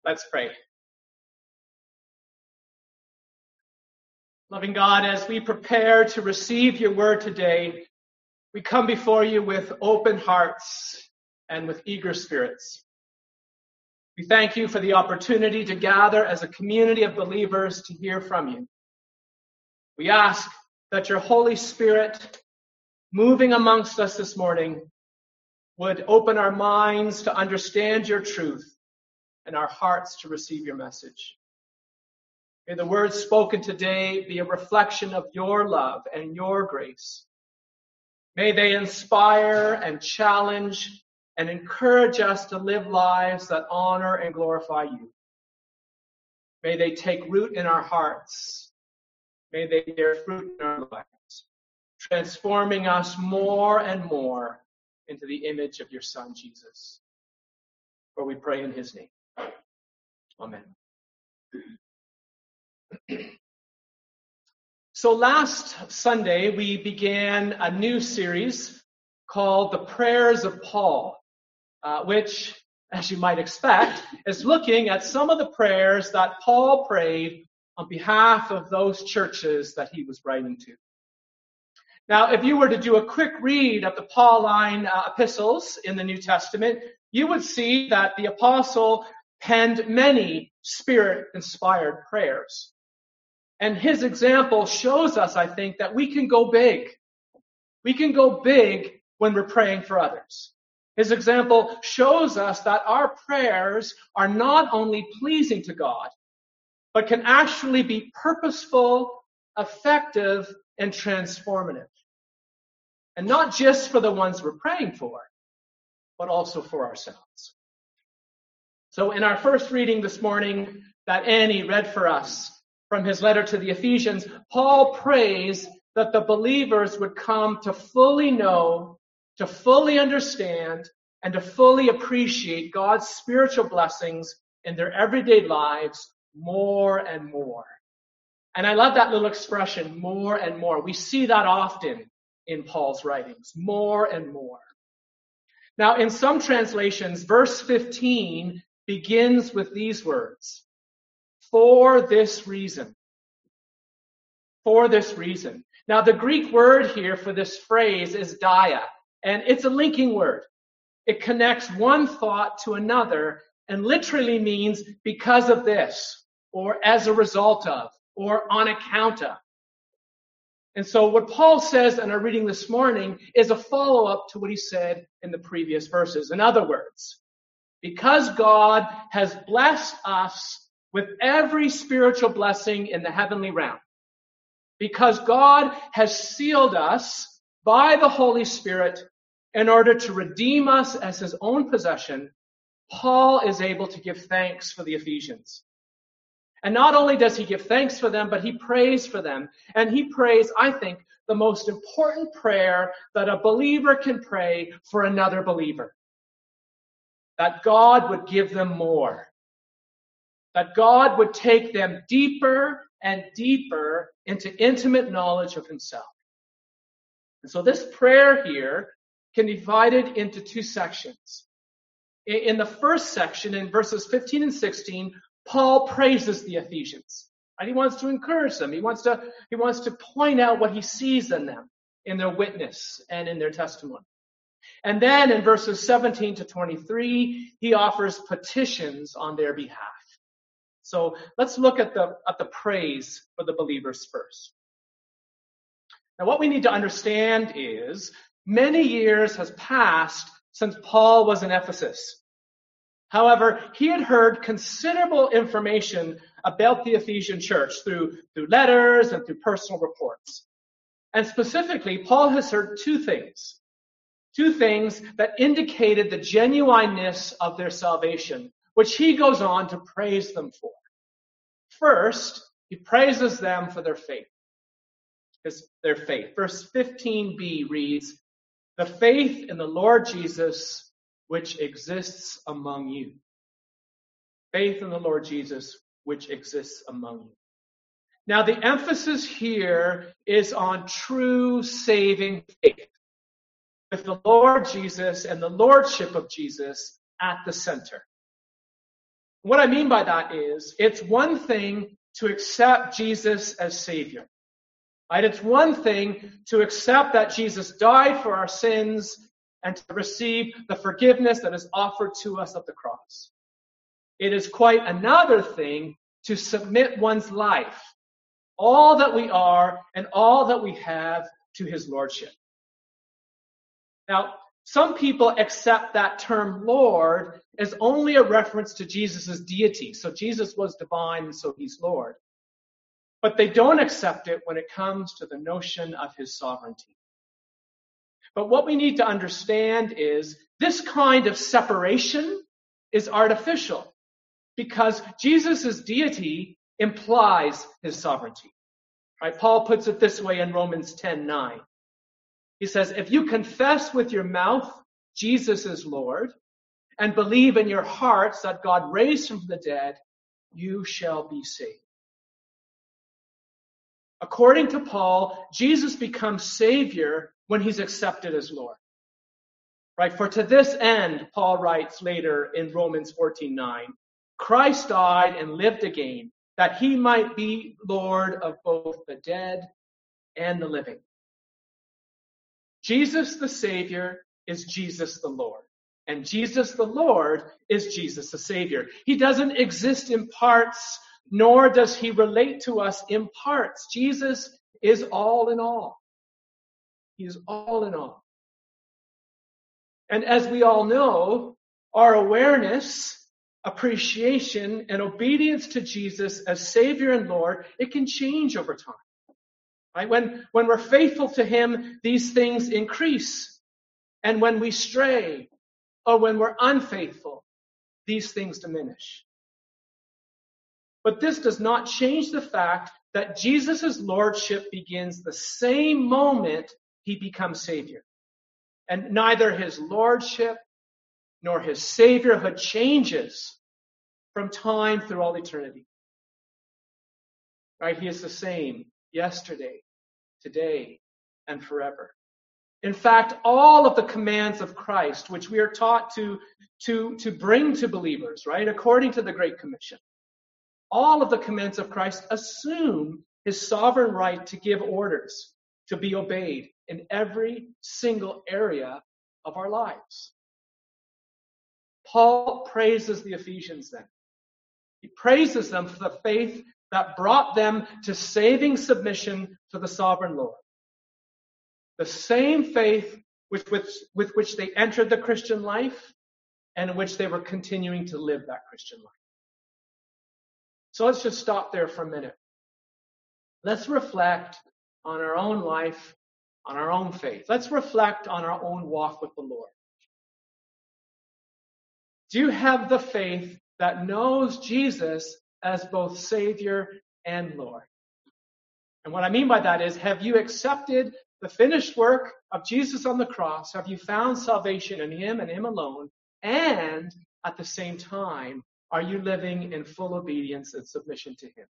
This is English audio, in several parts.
Let's pray. Loving God, as we prepare to receive your word today, we come before you with open hearts and with eager spirits. We thank you for the opportunity to gather as a community of believers to hear from you. We ask that your Holy Spirit, moving amongst us this morning, would open our minds to understand your truth and our hearts to receive your message. May the words spoken today be a reflection of your love and your grace. May they inspire and challenge and encourage us to live lives that honor and glorify you. May they take root in our hearts. May they bear fruit in our lives, transforming us more and more into the image of your Son, Jesus. For we pray in his name. Amen. So last Sunday, we began a new series called The Prayers of Paul, which, as you might expect, is looking at some of the prayers that Paul prayed on behalf of those churches that he was writing to. Now, if you were to do a quick read of the Pauline epistles in the New Testament, you would see that the apostle penned many Spirit-inspired prayers. And his example shows us, I think, that we can go big. We can go big when we're praying for others. His example shows us that our prayers are not only pleasing to God, but can actually be purposeful, effective, and transformative. And not just for the ones we're praying for, but also for ourselves. So in our first reading this morning that Annie read for us from his letter to the Ephesians, Paul prays that the believers would come to fully know, to fully understand, and to fully appreciate God's spiritual blessings in their everyday lives more and more. And I love that little expression, more and more. We see that often in Paul's writings, more and more. Now, in some translations, verse 15 begins with these words, for this reason. For this reason. Now, the Greek word here for this phrase is dia, and it's a linking word. It connects one thought to another and literally means because of this, or as a result of, or on account of. And so what Paul says in our reading this morning is a follow-up to what he said in the previous verses. In other words, because God has blessed us with every spiritual blessing in the heavenly realm, because God has sealed us by the Holy Spirit in order to redeem us as his own possession, Paul is able to give thanks for the Ephesians. And not only does he give thanks for them, but he prays for them. And he prays, I think, the most important prayer that a believer can pray for another believer. That God would give them more. That God would take them deeper and deeper into intimate knowledge of himself. And so this prayer here can be divided into two sections. In the first section, in verses 15 and 16, Paul praises the Ephesians. And he wants to encourage them. He wants to point out what he sees in them, in their witness and in their testimony. And then in verses 17 to 23, he offers petitions on their behalf. So let's look at the praise for the believers first. Now what we need to understand is many years has passed since Paul was in Ephesus. However, he had heard considerable information about the Ephesian church through letters and through personal reports. And specifically, Paul has heard two things that indicated the genuineness of their salvation, which he goes on to praise them for. First, he praises them for their faith. Verse 15b reads, the faith in the Lord Jesus which exists among you. Faith in the Lord Jesus, which exists among you. Now, the emphasis here is on true saving faith, with the Lord Jesus and the Lordship of Jesus at the center. What I mean by that is, it's one thing to accept Jesus as Savior. Right? It's one thing to accept that Jesus died for our sins and to receive the forgiveness that is offered to us at the cross. It is quite another thing to submit one's life, all that we are and all that we have, to his lordship. Now, some people accept that term Lord as only a reference to Jesus' deity. So Jesus was divine, and so he's Lord. But they don't accept it when it comes to the notion of his sovereignty. But what we need to understand is this kind of separation is artificial, because Jesus' deity implies his sovereignty. Right? Paul puts it this way in Romans 10:9. He says, if you confess with your mouth Jesus is Lord and believe in your hearts that God raised him from the dead, you shall be saved. According to Paul, Jesus becomes Savior when he's accepted as Lord. Right? For to this end, Paul writes later in Romans 14:9, Christ died and lived again, that he might be Lord of both the dead and the living. Jesus the Savior is Jesus the Lord. And Jesus the Lord is Jesus the Savior. He doesn't exist in parts, nor does he relate to us in parts. Jesus is all in all. He is all in all. And as we all know, our awareness, appreciation, and obedience to Jesus as Savior and Lord, it can change over time. Right? When we're faithful to him, these things increase. And when we stray, or when we're unfaithful, these things diminish. But this does not change the fact that Jesus' lordship begins the same moment he becomes Savior. And neither his lordship nor his saviorhood changes from time through all eternity. Right? He is the same yesterday, today, and forever. In fact, all of the commands of Christ, which we are taught to bring to believers, right, according to the Great Commission, all of the commands of Christ assume his sovereign right to give orders to be obeyed in every single area of our lives. Paul praises the Ephesians then. He praises them for the faith that brought them to saving submission to the sovereign Lord. The same faith with which they entered the Christian life and in which they were continuing to live that Christian life. So let's just stop there for a minute. Let's reflect on our own life, on our own faith. Let's reflect on our own walk with the Lord. Do you have the faith that knows Jesus as both Savior and Lord? And what I mean by that is, have you accepted the finished work of Jesus on the cross? Have you found salvation in him and him alone? And at the same time, are you living in full obedience and submission to him?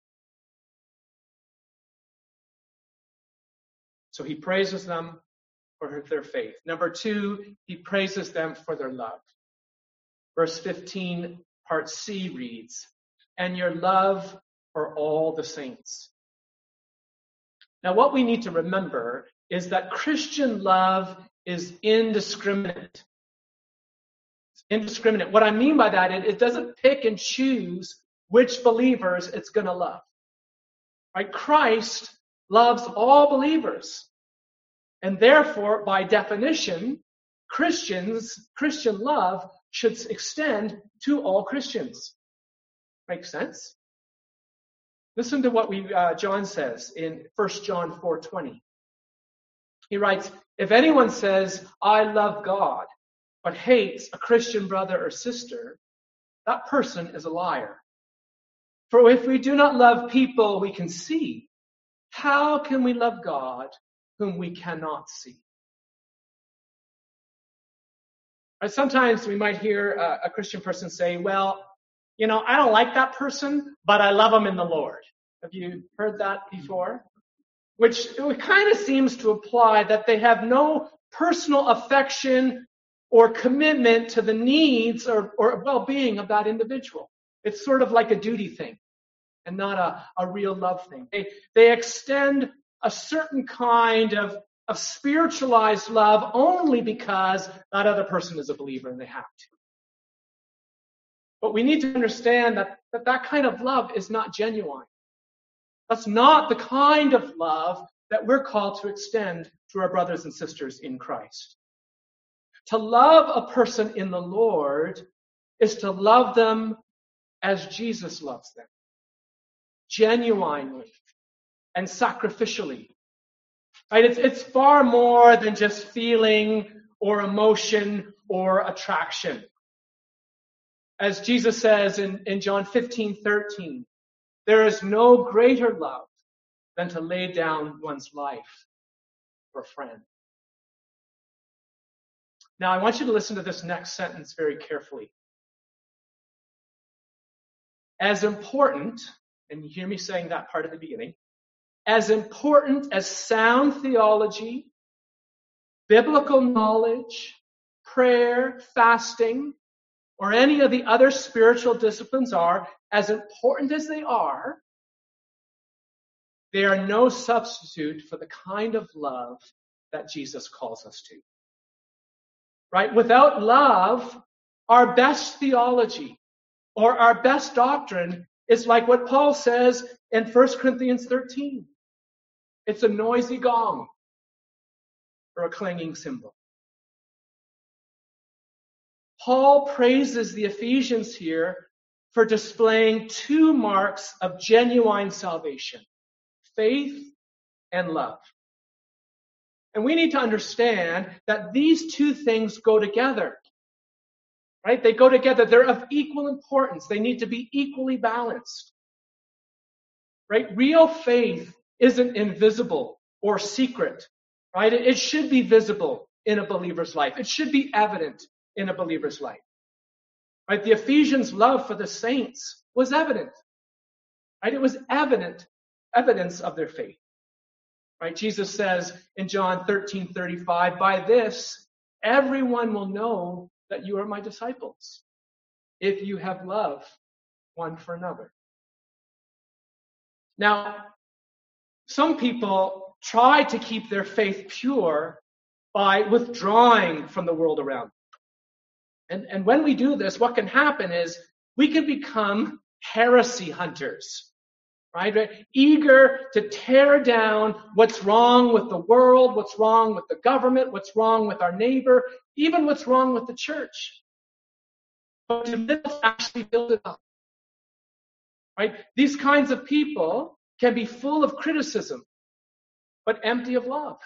So he praises them for their faith. Number 2, he praises them for their love. Verse 15, part C reads, and your love for all the saints. Now, what we need to remember is that Christian love is indiscriminate. It's indiscriminate. What I mean by that, it doesn't pick and choose which believers it's going to love. Right? Christ loves all believers. And therefore, by definition, Christian love should extend to all Christians. Makes sense? Listen to what John says in 1 John 4:20. He writes, if anyone says, I love God, but hates a Christian brother or sister, that person is a liar. For if we do not love people we can see, how can we love God whom we cannot see? Sometimes we might hear a Christian person say, well, I don't like that person, but I love them in the Lord. Have you heard that before? Which it kind of seems to imply that they have no personal affection or commitment to the needs or well-being of that individual. It's sort of like a duty thing and not a real love thing. They extend a certain kind of spiritualized love only because that other person is a believer and they have to. But we need to understand that kind of love is not genuine. That's not the kind of love that we're called to extend to our brothers and sisters in Christ. To love a person in the Lord is to love them as Jesus loves them, genuinely and sacrificially. Right? It's far more than just feeling or emotion or attraction. As Jesus says in John 15:13, there is no greater love than to lay down one's life for a friend. Now, I want you to listen to this next sentence very carefully. As important, and you hear me saying that part at the beginning, as important as sound theology, biblical knowledge, prayer, fasting, or any of the other spiritual disciplines are, as important as they are no substitute for the kind of love that Jesus calls us to. Right? Without love, our best theology or our best doctrine is like what Paul says in 1 Corinthians 13. It's a noisy gong or a clanging cymbal. Paul praises the Ephesians here for displaying two marks of genuine salvation: faith and love. And we need to understand that these two things go together. Right? They go together. They're of equal importance. They need to be equally balanced. Right? Real faith isn't invisible or secret. Right? It should be visible in a believer's life. It should be evident in a believer's life. Right? The Ephesians' love for the saints was evident. Right? It was evidence of their faith. Right? Jesus says in John 13:35, by this, everyone will know that you are my disciples, if you have love one for another. Now, some people try to keep their faith pure by withdrawing from the world around them. And when we do this, what can happen is we can become heresy hunters. Right? Eager to tear down what's wrong with the world, what's wrong with the government, what's wrong with our neighbor, even what's wrong with the church. But to actually build it up. Right? These kinds of people can be full of criticism, but empty of love.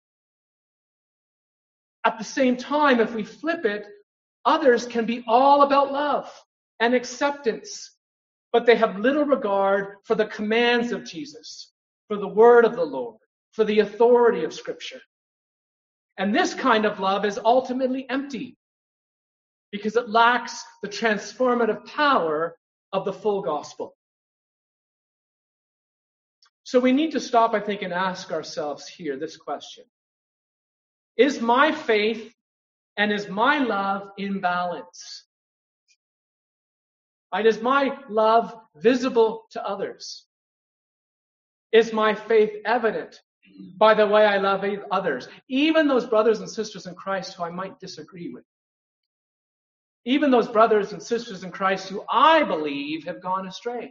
At the same time, if we flip it, others can be all about love and acceptance, but they have little regard for the commands of Jesus, for the word of the Lord, for the authority of Scripture. And this kind of love is ultimately empty because it lacks the transformative power of the full gospel. So we need to stop, I think, and ask ourselves here this question. Is my faith and is my love in balance? Right? Is my love visible to others? Is my faith evident by the way I love others? Even those brothers and sisters in Christ who I might disagree with. Even those brothers and sisters in Christ who I believe have gone astray.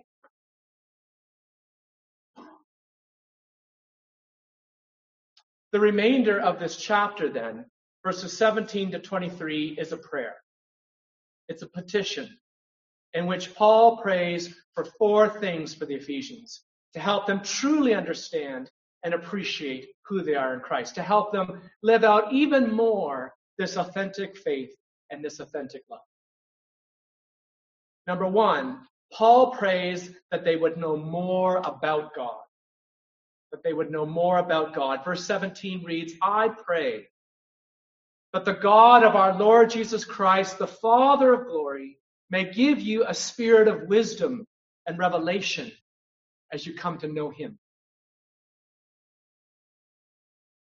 The remainder of this chapter then, verses 17 to 23, is a prayer. It's a petition in which Paul prays for four things for the Ephesians to help them truly understand and appreciate who they are in Christ, to help them live out even more this authentic faith and this authentic love. Number one, Paul prays that they would know more about God. That they would know more about God. Verse 17 reads, I pray that the God of our Lord Jesus Christ, the Father of glory, may give you a spirit of wisdom and revelation as you come to know him.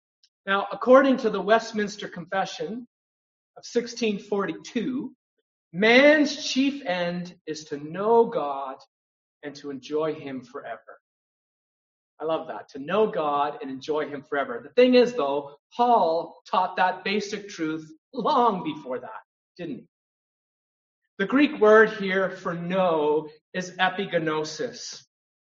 Now, according to the Westminster Confession of 1642, Man's chief end is to know God and to enjoy him forever. I love that, to know God and enjoy him forever. The thing is, though, Paul taught that basic truth long before that, didn't he? The Greek word here for know is epignosis.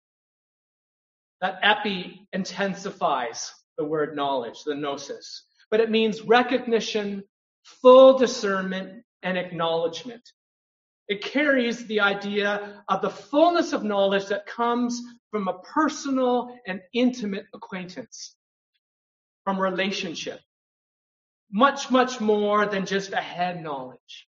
That epi intensifies the word knowledge, the gnosis. But it means recognition, full discernment, and acknowledgement. It carries the idea of the fullness of knowledge that comes from a personal and intimate acquaintance, from relationship. Much, much more than just a head knowledge.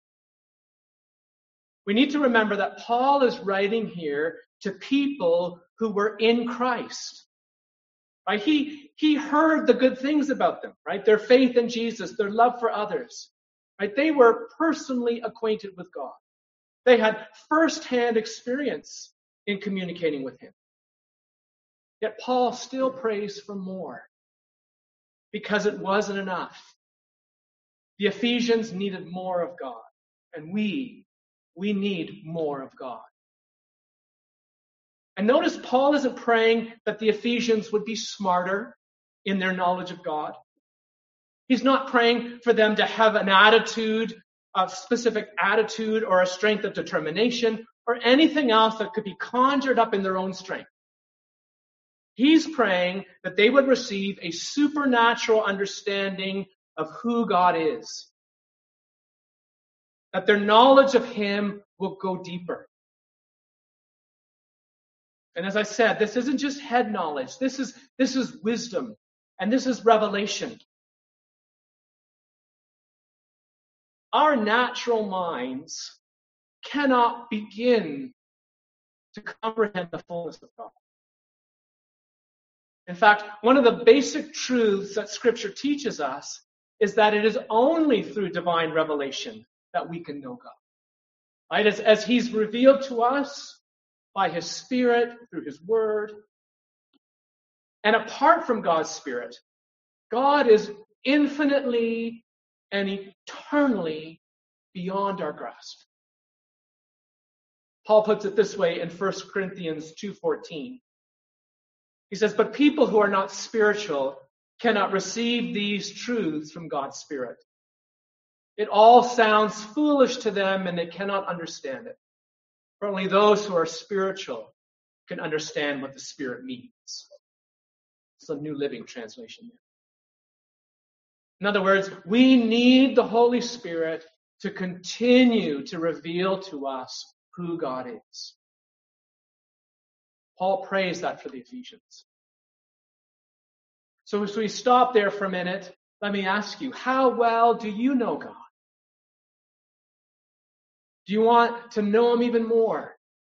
We need to remember that Paul is writing here to people who were in Christ. Right? He heard the good things about them, right? Their faith in Jesus, their love for others. Right? They were personally acquainted with God. They had first-hand experience in communicating with him. Yet Paul still prays for more because it wasn't enough. The Ephesians needed more of God, and we need more of God. And notice Paul isn't praying that the Ephesians would be smarter in their knowledge of God. He's not praying for them to have an attitude, a specific attitude or a strength of determination or anything else that could be conjured up in their own strength. He's praying that they would receive a supernatural understanding of who God is. That their knowledge of him will go deeper. And as I said, this isn't just head knowledge. This is wisdom. And this is revelation. Our natural minds cannot begin to comprehend the fullness of God. In fact, one of the basic truths that Scripture teaches us is that it is only through divine revelation that we can know God. Right? As he's revealed to us by his Spirit, through his Word. And apart from God's Spirit, God is infinitely and eternally beyond our grasp. Paul puts it this way in 1 Corinthians 2:14. He says, but people who are not spiritual cannot receive these truths from God's Spirit. It all sounds foolish to them and they cannot understand it. For only those who are spiritual can understand what the Spirit means. It's a New Living Translation. In other words, we need the Holy Spirit to continue to reveal to us who God is. Paul prays that for the Ephesians. So as we stop there for a minute, let me ask you, how well do you know God? Do you want to know him even more?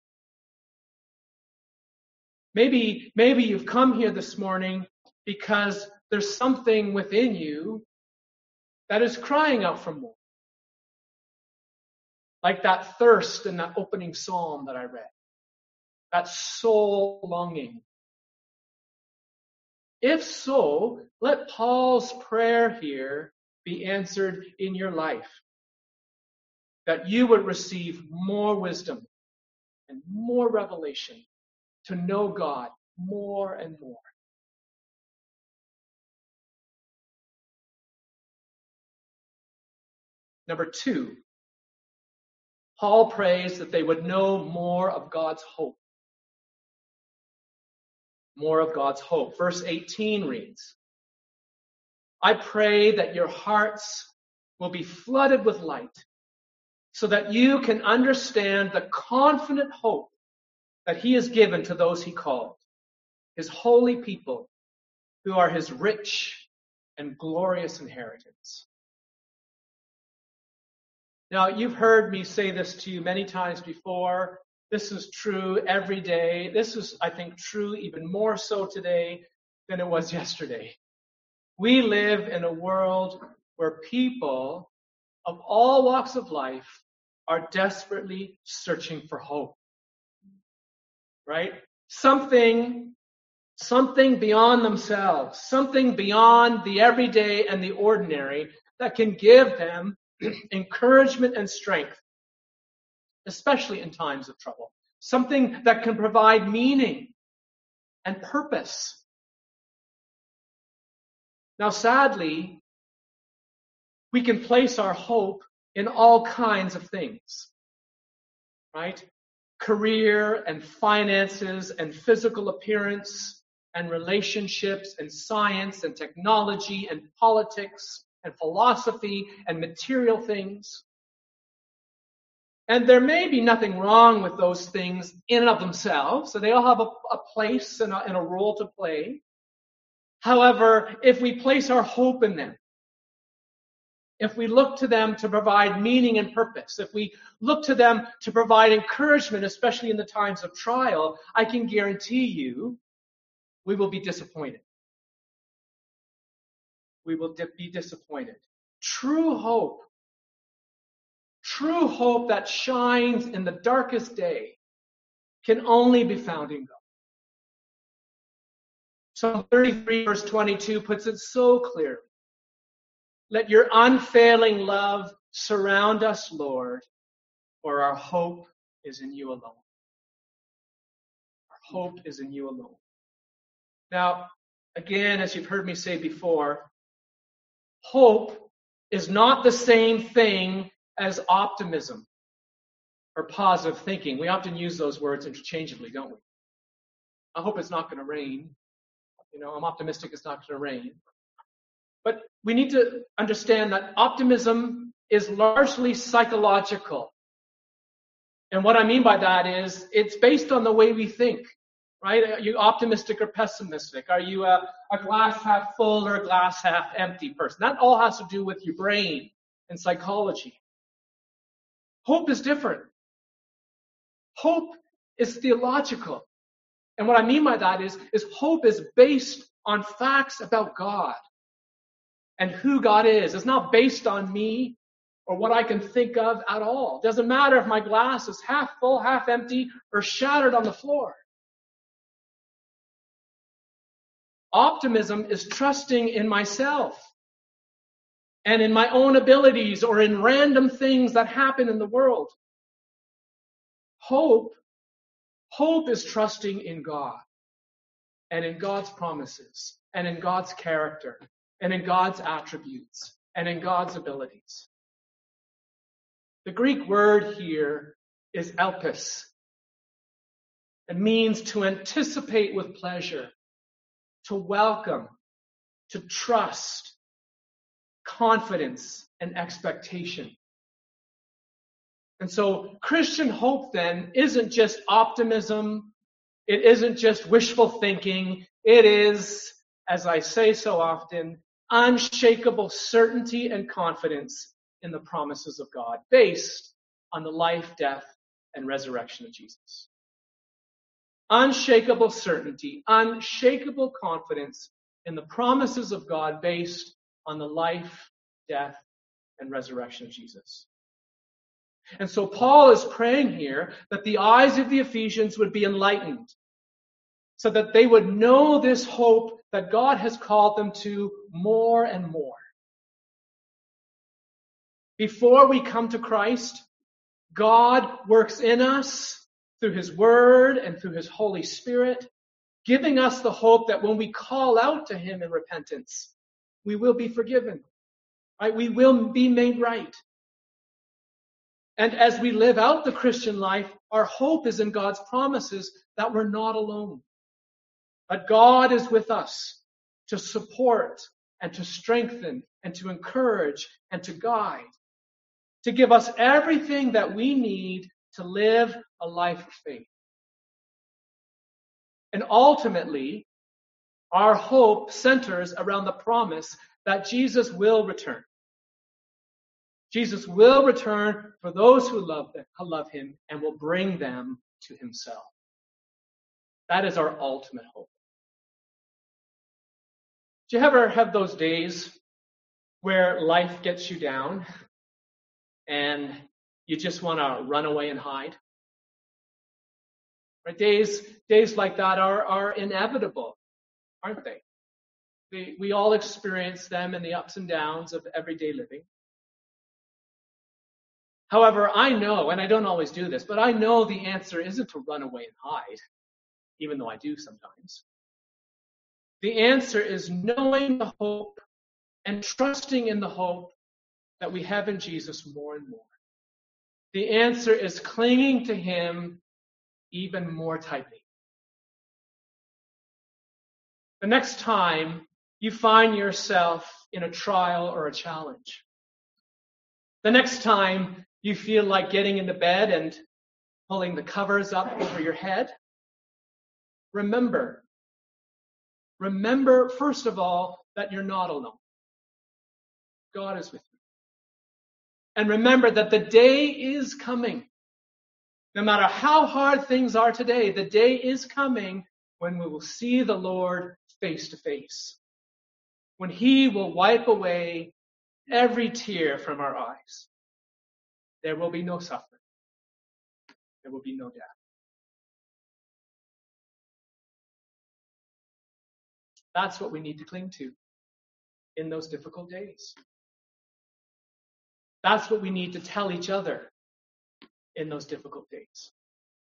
Maybe you've come here this morning because there's something within you that is crying out for more. Like that thirst in that opening psalm that I read. That soul longing. If so, let Paul's prayer here be answered in your life. That you would receive more wisdom and more revelation to know God more and more. Number 2, Paul prays that they would know more of God's hope. More of God's hope. Verse 18 reads, I pray that your hearts will be flooded with light so that you can understand the confident hope that he has given to those he called, his holy people who are his rich and glorious inheritance. Now, you've heard me say this to you many times before. This is true every day. This is, I think, true even more so today than it was yesterday. We live in a world where people of all walks of life are desperately searching for hope. Right? Something beyond themselves, something beyond the everyday and the ordinary that can give them encouragement and strength especially in times of trouble. Something that can provide meaning and purpose. Now, sadly, we can place our hope in all kinds of things, right? Career and finances and physical appearance and relationships and science and technology and politics and philosophy and material things. And there may be nothing wrong with those things in and of themselves. So they all have a place and a role to play. However, if we place our hope in them, if we look to them to provide meaning and purpose, if we look to them to provide encouragement, especially in the times of trial, I can guarantee you we will be disappointed. We will be disappointed. True hope that shines in the darkest day can only be found in God. Psalm 33 verse 22 puts it so clearly. Let your unfailing love surround us, Lord, for our hope is in you alone. Our hope is in you alone. Now, again, as you've heard me say before, hope is not the same thing as optimism or positive thinking. We often use those words interchangeably, don't we? I hope it's not going to rain. I'm optimistic it's not going to rain. But we need to understand that optimism is largely psychological. And what I mean by that is it's based on the way we think, right? Are you optimistic or pessimistic? Are you a glass half full or a glass half empty person? That all has to do with your brain and psychology. Hope is different. Hope is theological. And what I mean by that is hope is based on facts about God and who God is. It's not based on me or what I can think of at all. It doesn't matter if my glass is half full, half empty, or shattered on the floor. Optimism is trusting in myself and in my own abilities or in random things that happen in the world. Hope is trusting in God and in God's promises and in God's character and in God's attributes and in God's abilities. The Greek word here is elpis. It means to anticipate with pleasure, to welcome, to trust, confidence, and expectation. And so Christian hope then isn't just optimism. It isn't just wishful thinking. It is, as I say so often, unshakable certainty and confidence in the promises of God based on the life, death, and resurrection of Jesus. Unshakable certainty, unshakable confidence in the promises of God based on the life, death, and resurrection of Jesus. And so Paul is praying here that the eyes of the Ephesians would be enlightened so that they would know this hope that God has called them to more and more. Before we come to Christ, God works in us through His Word and through His Holy Spirit, giving us the hope that when we call out to Him in repentance, we will be forgiven. Right? We will be made right. And as we live out the Christian life, our hope is in God's promises that we're not alone. That God is with us to support and to strengthen and to encourage and to guide, to give us everything that we need to live a life of faith. And ultimately, our hope centers around the promise that Jesus will return. Jesus will return for those who love Him and will bring them to Himself. That is our ultimate hope. Do you ever have those days where life gets you down and you just want to run away and hide? Right? Days like that are inevitable, aren't they? We all experience them in the ups and downs of everyday living. However, I know, and I don't always do this, but I know the answer isn't to run away and hide, even though I do sometimes. The answer is knowing the hope and trusting in the hope that we have in Jesus more and more. The answer is clinging to him even more tightly. The next time you find yourself in a trial or a challenge, the next time you feel like getting into bed and pulling the covers up over your head, remember, first of all, that you're not alone. God is with you. And remember that the day is coming. No matter how hard things are today, the day is coming when we will see the Lord face to face. When he will wipe away every tear from our eyes. There will be no suffering. There will be no death. That's what we need to cling to in those difficult days. That's what we need to tell each other in those difficult days.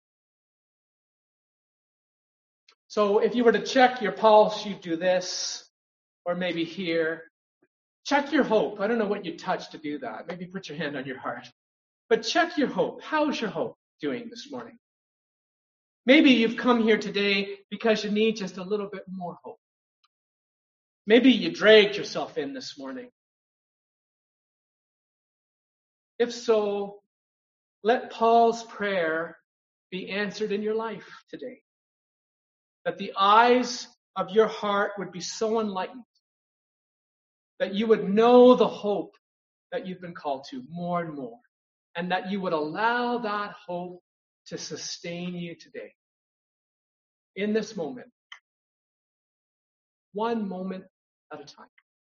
So if you were to check your pulse, you'd do this, or maybe here. Check your hope. I don't know what you touch to do that. Maybe put your hand on your heart. But check your hope. How's your hope doing this morning? Maybe you've come here today because you need just a little bit more hope. Maybe you dragged yourself in this morning. If so, let Paul's prayer be answered in your life today. That the eyes of your heart would be so enlightened that you would know the hope that you've been called to more and more, and that you would allow that hope to sustain you today. In this moment, one moment at a time.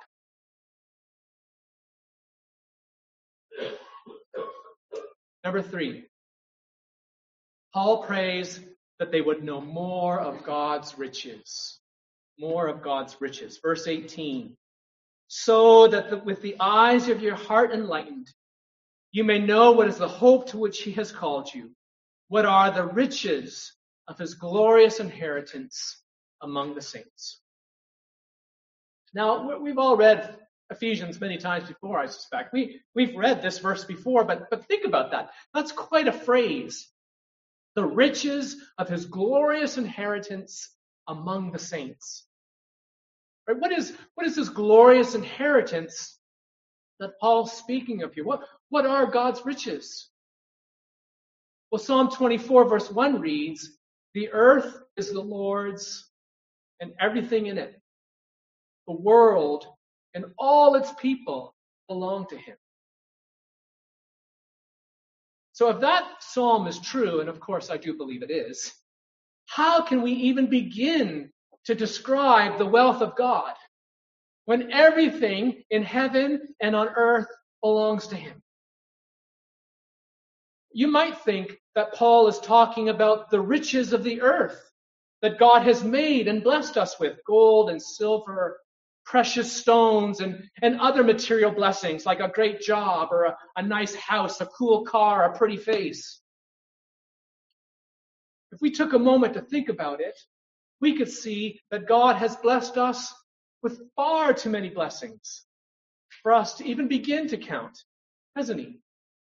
Number 3, Paul prays that they would know more of God's riches. More of God's riches. Verse 18. So that with the eyes of your heart enlightened, you may know what is the hope to which he has called you, what are the riches of his glorious inheritance among the saints. Now, we've all read Ephesians many times before, I suspect. We've read this verse before, but think about that. That's quite a phrase. The riches of his glorious inheritance among the saints. Right? What is this glorious inheritance that Paul's speaking of here? What are God's riches? Well, Psalm 24 verse 1 reads, "The earth is the Lord's and everything in it. The world and all its people belong to him." So if that psalm is true, and of course I do believe it is, how can we even begin to describe the wealth of God when everything in heaven and on earth belongs to him? You might think that Paul is talking about the riches of the earth that God has made and blessed us with, gold and silver, precious stones, and other material blessings like a great job or a nice house, a cool car, a pretty face. If we took a moment to think about it, we could see that God has blessed us with far too many blessings for us to even begin to count, hasn't he?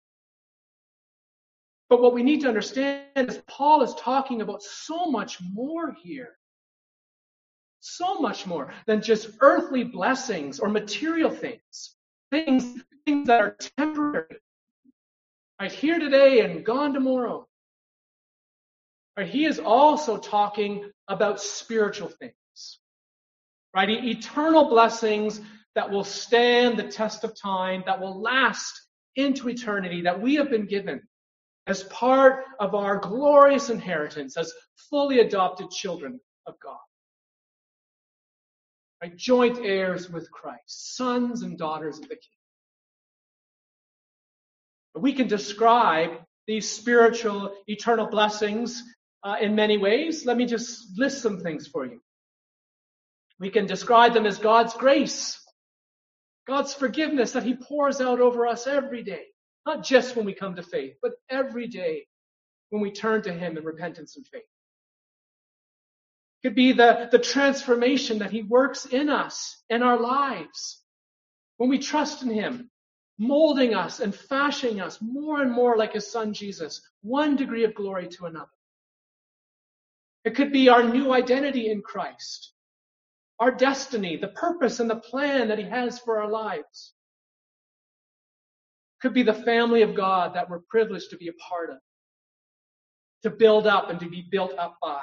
But what we need to understand is Paul is talking about so much more here. So much more than just earthly blessings or material things. Things that are temporary. Right, here today and gone tomorrow. Right, he is also talking about spiritual things. Right, eternal blessings that will stand the test of time, that will last into eternity, that we have been given as part of our glorious inheritance as fully adopted children of God. Right? Joint heirs with Christ, sons and daughters of the King. We can describe these spiritual, eternal blessings in many ways. Let me just list some things for you. We can describe them as God's grace, God's forgiveness that he pours out over us every day, Not just when we come to faith, but every day when we turn to him in repentance and faith. It could be the transformation that he works in us, in our lives, when we trust in him, molding us and fashioning us more and more like his son Jesus, one degree of glory to another. It could be our new identity in Christ, our destiny, the purpose and the plan that he has for our lives. It could be the family of God that we're privileged to be a part of, to build up and to be built up by.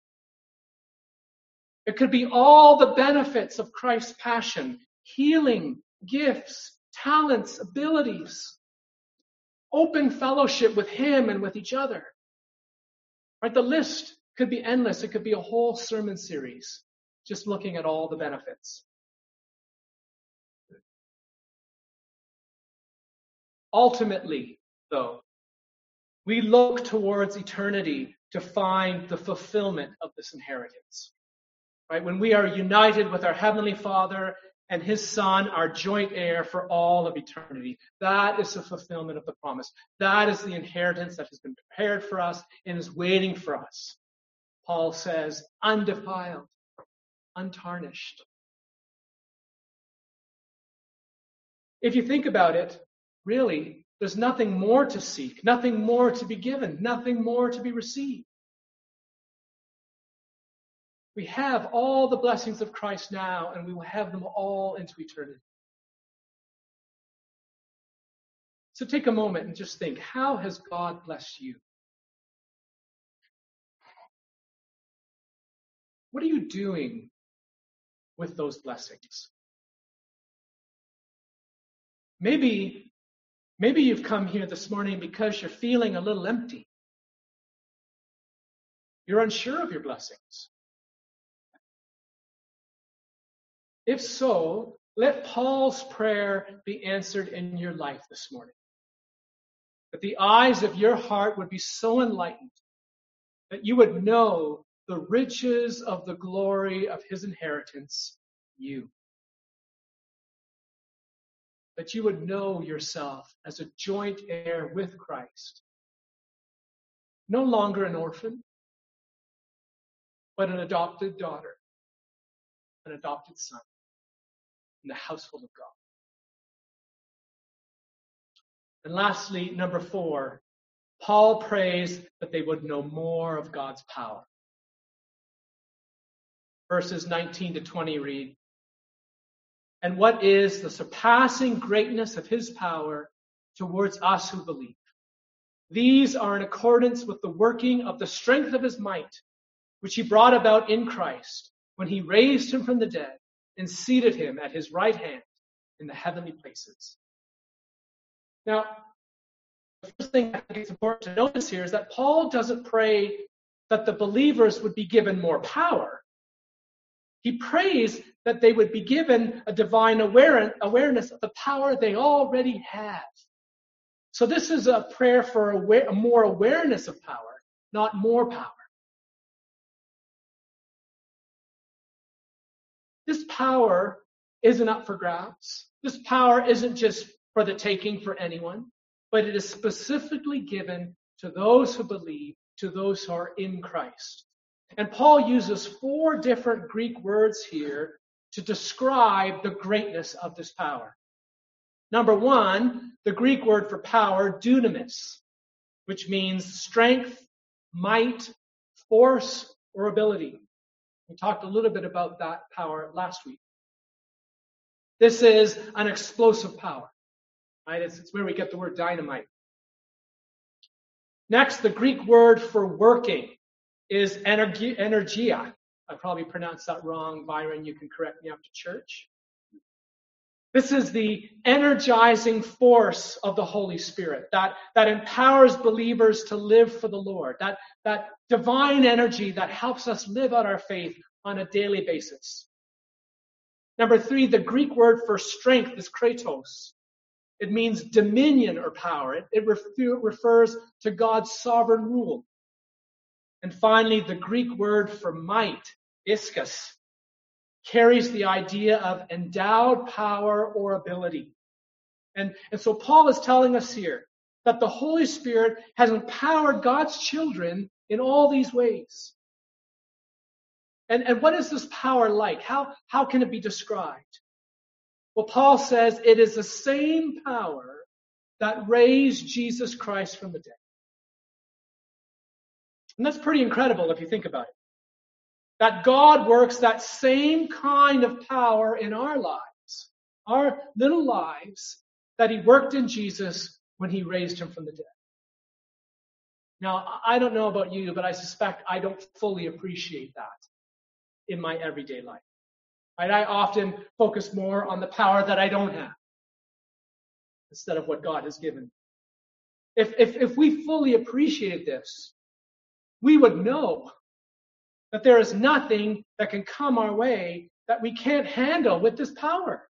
It could be all the benefits of Christ's passion, healing, gifts, talents, abilities, open fellowship with him and with each other. Right? The list could be endless. It could be a whole sermon series just looking at all the benefits. Ultimately, though, we look towards eternity to find the fulfillment of this inheritance. Right? When we are united with our Heavenly Father and his Son, our joint heir for all of eternity. That is the fulfillment of the promise. That is the inheritance that has been prepared for us and is waiting for us. Paul says, undefiled, untarnished. If you think about it, really, there's nothing more to seek, nothing more to be given, nothing more to be received. We have all the blessings of Christ now, and we will have them all into eternity. So take a moment and just think, how has God blessed you? What are you doing with those blessings? Maybe you've come here this morning because you're feeling a little empty. You're unsure of your blessings. If so, let Paul's prayer be answered in your life this morning. That the eyes of your heart would be so enlightened that you would know the riches of the glory of his inheritance, you. That you would know yourself as a joint heir with Christ. No longer an orphan, but an adopted daughter, an adopted son in the household of God. And lastly, number 4, Paul prays that they would know more of God's power. Verses 19 to 20 read, and what is the surpassing greatness of his power towards us who believe? These are in accordance with the working of the strength of his might, which he brought about in Christ when he raised him from the dead and seated him at his right hand in the heavenly places. Now, the first thing I think it's important to notice here is that Paul doesn't pray that the believers would be given more power. He prays that they would be given a divine awareness of the power they already have. So this is a prayer for a more awareness of power, not more power. This power isn't up for grabs. This power isn't just for the taking for anyone, but it is specifically given to those who believe, to those who are in Christ. And Paul uses 4 different Greek words here to describe the greatness of this power. Number 1, the Greek word for power, dunamis, which means strength, might, force, or ability. We talked a little bit about that power last week. This is an explosive power. Right? It's where we get the word dynamite. Next, the Greek word for working is energia. I probably pronounced that wrong. Byron, you can correct me after church. This is the energizing force of the Holy Spirit that empowers believers to live for the Lord. That divine energy that helps us live out our faith on a daily basis. Number 3, the Greek word for strength is kratos. It means dominion or power. It refers to God's sovereign rule. And finally, the Greek word for might, ischus, carries the idea of endowed power or ability. And so Paul is telling us here that the Holy Spirit has empowered God's children in all these ways. And what is this power like? How can it be described? Well, Paul says it is the same power that raised Jesus Christ from the dead. And that's pretty incredible if you think about it. That God works that same kind of power in our lives, our little lives, that he worked in Jesus when he raised him from the dead. Now, I don't know about you, but I suspect I don't fully appreciate that in my everyday life. Right? I often focus more on the power that I don't have instead of what God has given. If we fully appreciated this, we would know that there is nothing that can come our way that we can't handle with this power.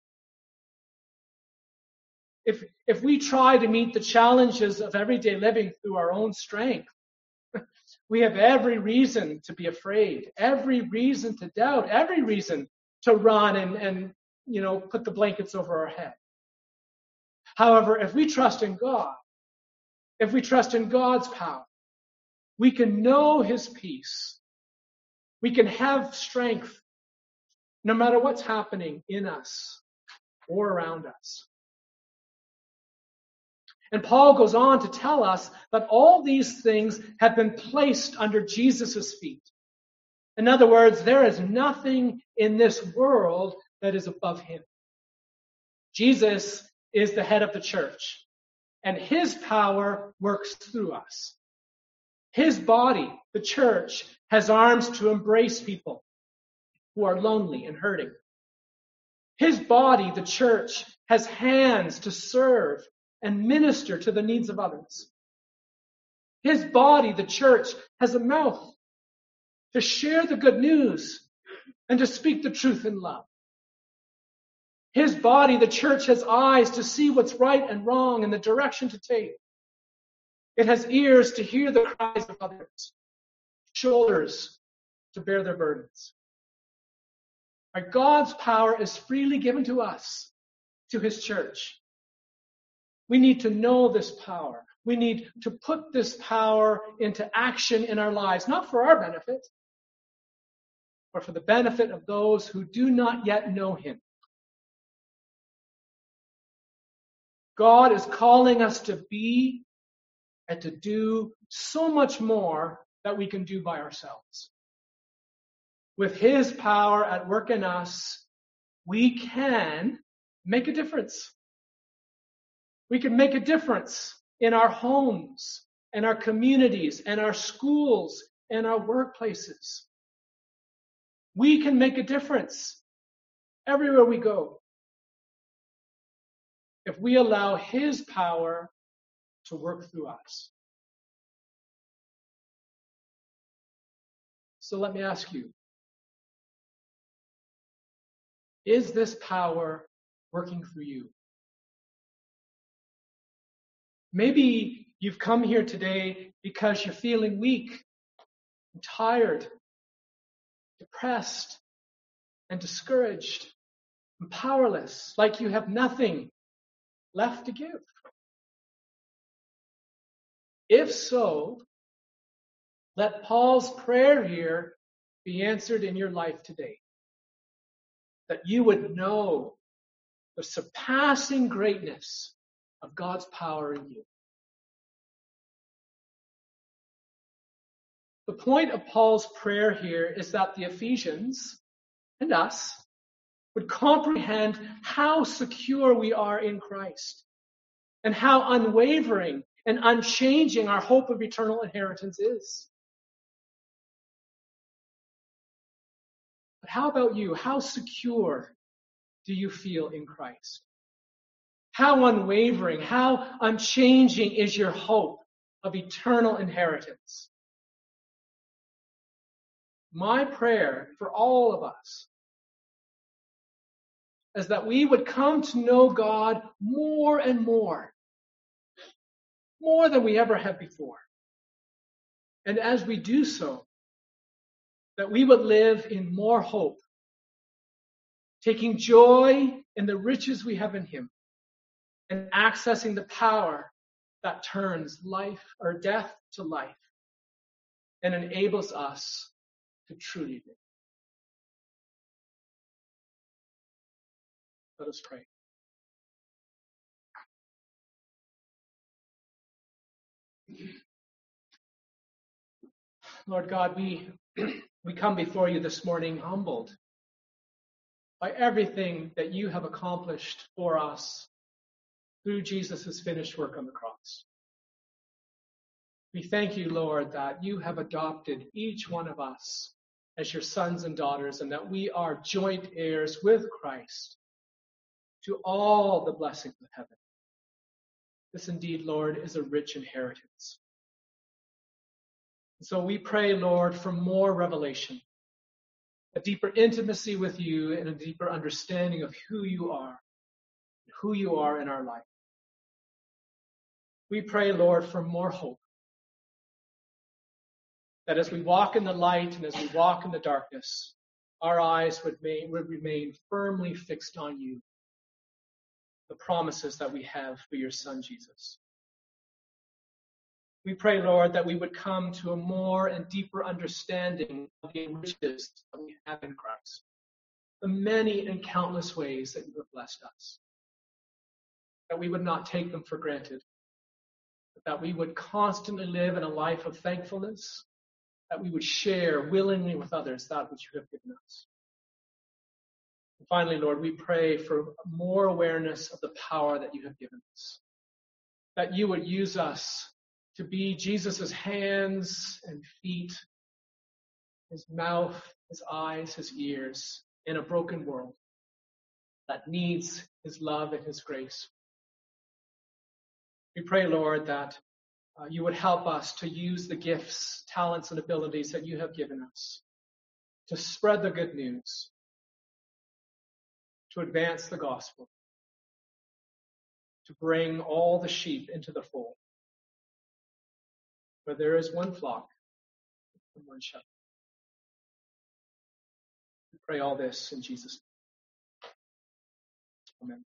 If we try to meet the challenges of everyday living through our own strength, we have every reason to be afraid, every reason to doubt, every reason to run and put the blankets over our head. However, if we trust in God, if we trust in God's power, we can know his peace. We can have strength no matter what's happening in us or around us. And Paul goes on to tell us that all these things have been placed under Jesus' feet. In other words, there is nothing in this world that is above him. Jesus is the head of the church, and his power works through us. His body, the church, has arms to embrace people who are lonely and hurting. His body, the church, has hands to serve and minister to the needs of others. His body, the church, has a mouth to share the good news and to speak the truth in love. His body, the church, has eyes to see what's right and wrong and the direction to take. It has ears to hear the cries of others, shoulders to bear their burdens. Our God's power is freely given to us, to his church. We need to know this power. We need to put this power into action in our lives, not for our benefit, but for the benefit of those who do not yet know him. God is calling us to be and to do so much more that we can do by ourselves. With his power at work in us, we can make a difference. We can make a difference in our homes, and our communities, and our schools, and our workplaces. We can make a difference everywhere we go if we allow his power to work through us. So let me ask you, is this power working through you? Maybe you've come here today because you're feeling weak, and tired, depressed, and discouraged, and powerless, like you have nothing left to give. If so, let Paul's prayer here be answered in your life today. That you would know the surpassing greatness of God's power in you. The point of Paul's prayer here is that the Ephesians and us would comprehend how secure we are in Christ and how unwavering and unchanging our hope of eternal inheritance is. But how about you? How secure do you feel in Christ? How unwavering, how unchanging is your hope of eternal inheritance? My prayer for all of us is that we would come to know God more and more than we ever have before. And as we do so, that we would live in more hope, taking joy in the riches we have in him, and accessing the power that turns life or death to life and enables us to truly live. Let us pray. Lord God, we come before you this morning humbled by everything that you have accomplished for us through Jesus' finished work on the cross. We thank you, Lord, that you have adopted each one of us as your sons and daughters, and that we are joint heirs with Christ to all the blessings of heaven. This indeed, Lord, is a rich inheritance. So we pray, Lord, for more revelation, a deeper intimacy with you, and a deeper understanding of who you are in our life. We pray, Lord, for more hope, that as we walk in the light and as we walk in the darkness, our eyes would remain firmly fixed on you, the promises that we have for your Son, Jesus. We pray, Lord, that we would come to a more and deeper understanding of the riches that we have in Christ, the many and countless ways that you have blessed us, that we would not take them for granted, but that we would constantly live in a life of thankfulness, that we would share willingly with others that which you have given us. And finally, Lord, we pray for more awareness of the power that you have given us, that you would use us to be Jesus' hands and feet, his mouth, his eyes, his ears in a broken world that needs his love and his grace. We pray, Lord, that you would help us to use the gifts, talents, and abilities that you have given us to spread the good news, to advance the gospel, to bring all the sheep into the fold. For there is one flock and one shepherd. We pray all this in Jesus' name. Amen.